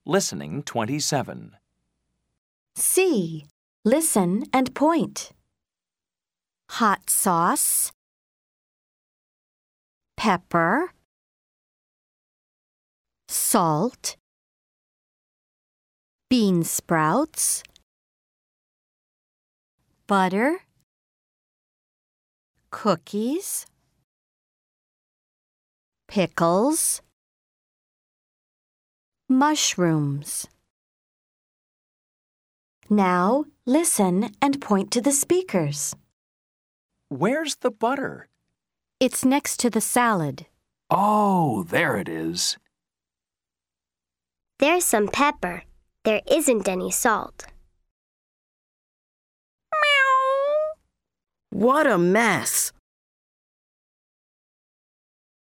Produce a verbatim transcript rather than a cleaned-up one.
Listening twenty-seven. C. Listen and point. Hot sauce, pepper, salt, bean sprouts, butter, cookies, pickles, mushrooms. Now listen and point to the speakers. Where's the butter? It's next to the salad. Oh, there it is. There's some pepper. There isn't any salt. What a mess!